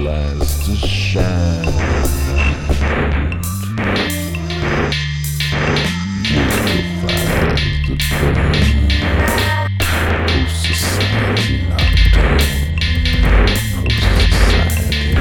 lies to shine. Purifies the burn. Post-society nocturne. Post-society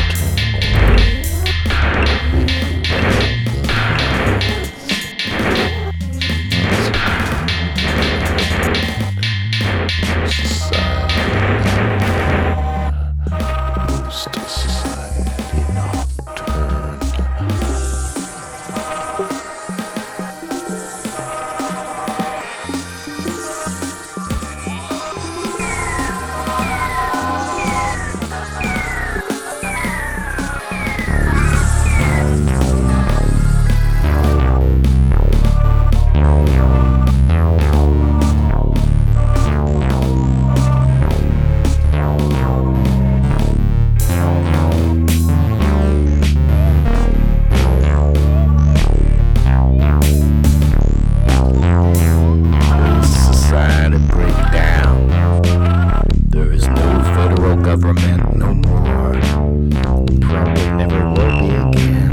government no more. Probably never will be again.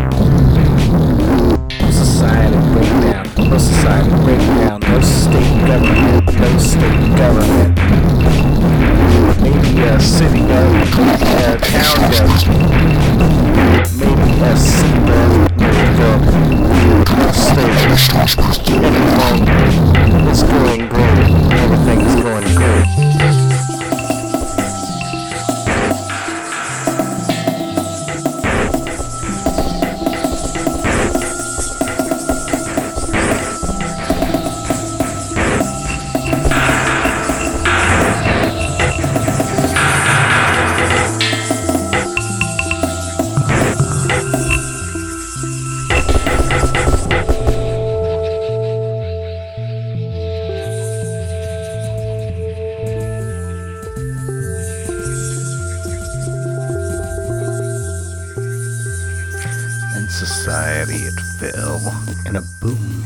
Society breakdown, no society breakdown, no state government, no state government. Maybe a city government, a town government, maybe a city government, no state. Everything is going great. Everything is going great. Society, it fell in a boom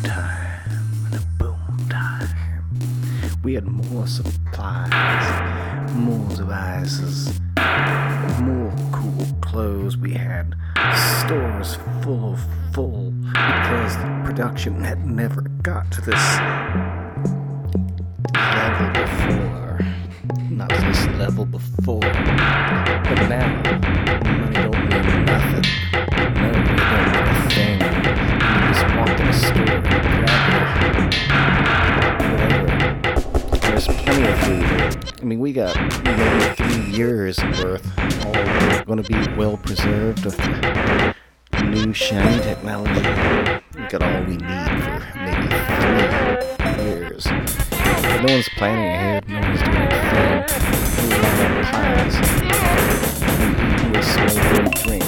time. We had more supplies, more devices, more cool clothes. We had stores full because the production had never got to this level before. Not this level before. But now, money don't mean nothing. No, they don't mean a thing. You just walk in a store, grab whatever. There's plenty of food. I mean, we got maybe 3 years worth, all going to be well preserved with new shiny technology. We got all we need for maybe 3 years. But no one's planning ahead. No one's doing anything. We line up piles. We eat, we smoke, we drink.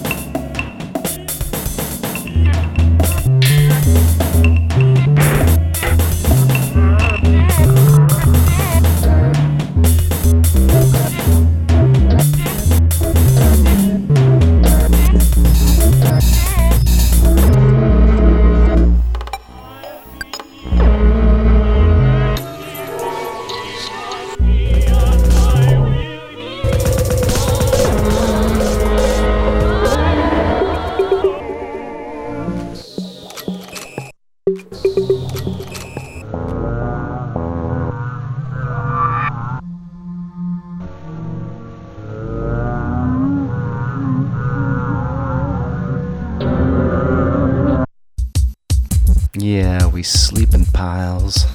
Yeah, we sleep in piles.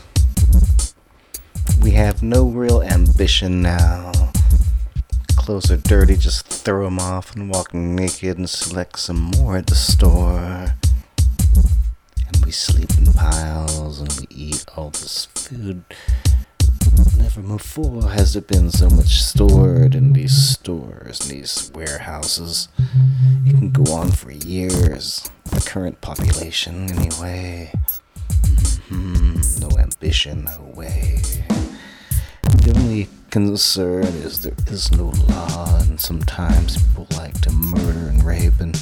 We have no real ambition now. Clothes are dirty, just throw them off and walk naked and select some more at the store. And we sleep in piles and we eat all this food. Never before has there been so much stored in these stores, in these warehouses. It can go on for years. The current population, anyway. No ambition, no way. The only concern is there is no law, and sometimes people like to murder and rape and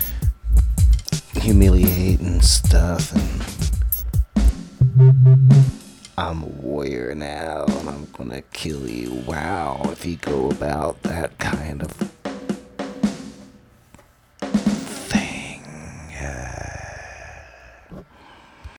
humiliate and stuff, and I'm a warrior now, and I'm gonna kill you, wow, if you go about that kind of